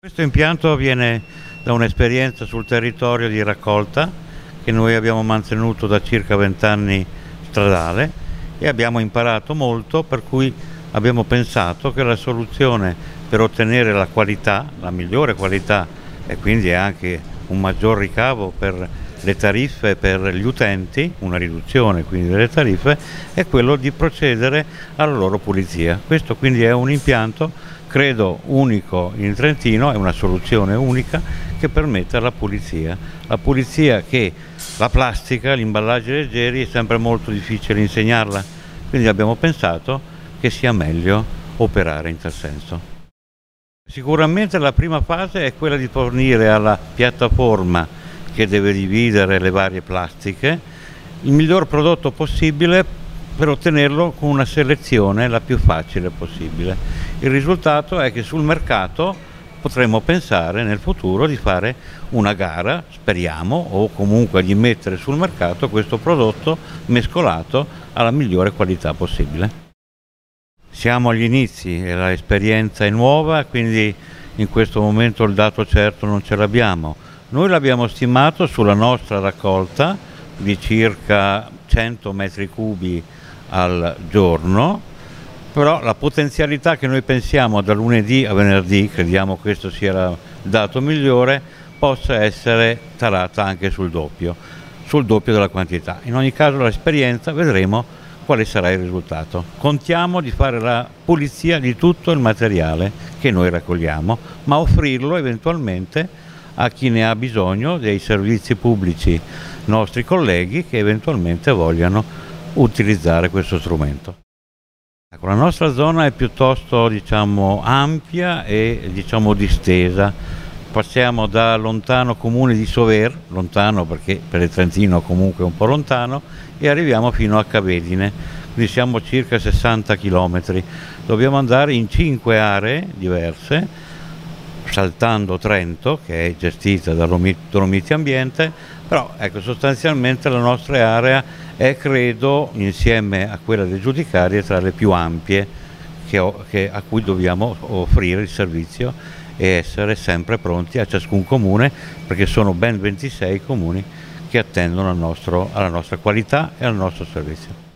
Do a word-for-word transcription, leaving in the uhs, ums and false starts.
Questo impianto viene da un'esperienza sul territorio di raccolta che noi abbiamo mantenuto da circa vent'anni stradale e abbiamo imparato molto, per cui abbiamo pensato che la soluzione per ottenere la qualità, la migliore qualità e quindi anche un maggior ricavo per le tariffe per gli utenti, una riduzione quindi delle tariffe, è quello di procedere alla loro pulizia. Questo quindi è un impianto credo unico in Trentino, è una soluzione unica che permette la pulizia. La pulizia che la plastica, gli imballaggi leggeri è sempre molto difficile insegnarla, quindi abbiamo pensato che sia meglio operare in tal senso. Sicuramente la prima fase è quella di fornire alla piattaforma che deve dividere le varie plastiche il miglior prodotto possibile per ottenerlo con una selezione la più facile possibile. Il risultato è che sul mercato potremmo pensare nel futuro di fare una gara, speriamo, o comunque di mettere sul mercato questo prodotto mescolato alla migliore qualità possibile. Siamo agli inizi e l'esperienza è nuova, quindi in questo momento il dato certo non ce l'abbiamo. Noi l'abbiamo stimato sulla nostra raccolta di circa cento metri cubi al giorno, però la potenzialità che noi pensiamo da lunedì a venerdì, crediamo questo sia il dato migliore, possa essere tarata anche sul doppio, sul doppio della quantità. In ogni caso l'esperienza vedremo quale sarà il risultato. Contiamo di fare la pulizia di tutto il materiale che noi raccogliamo, ma offrirlo eventualmente a chi ne ha bisogno, dei servizi pubblici nostri colleghi che eventualmente vogliano utilizzare questo strumento. Ecco, la nostra zona è piuttosto diciamo ampia e diciamo distesa. Passiamo da lontano comune di Sover, lontano perché per il Trentino comunque un po' lontano, e arriviamo fino a Cavedine, quindi siamo circa sessanta chilometri. Dobbiamo andare in cinque aree diverse, saltando Trento, che è gestita da Dolomiti Ambiente, però ecco, sostanzialmente la nostra area è, credo, insieme a quella del Giudicarie, tra le più ampie che ho, che, a cui dobbiamo offrire il servizio e essere sempre pronti a ciascun comune, perché sono ben ventisei comuni che attendono al nostro, alla nostra qualità e al nostro servizio.